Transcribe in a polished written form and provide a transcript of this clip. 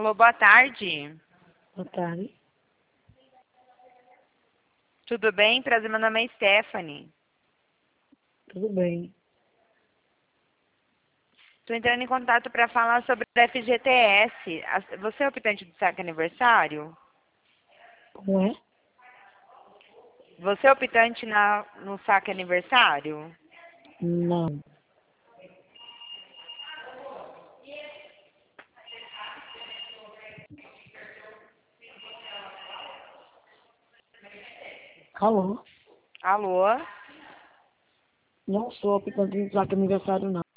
Alô, boa tarde. Boa tarde. Tudo bem? Prazer, meu nome é Stephanie. Tudo bem. Estou entrando em contato para falar sobre o FGTS. Você é optante do saque aniversário? Como é? Você é optante no saque aniversário? Não. Alô? Alô? Não sou optante de placa aniversário, não.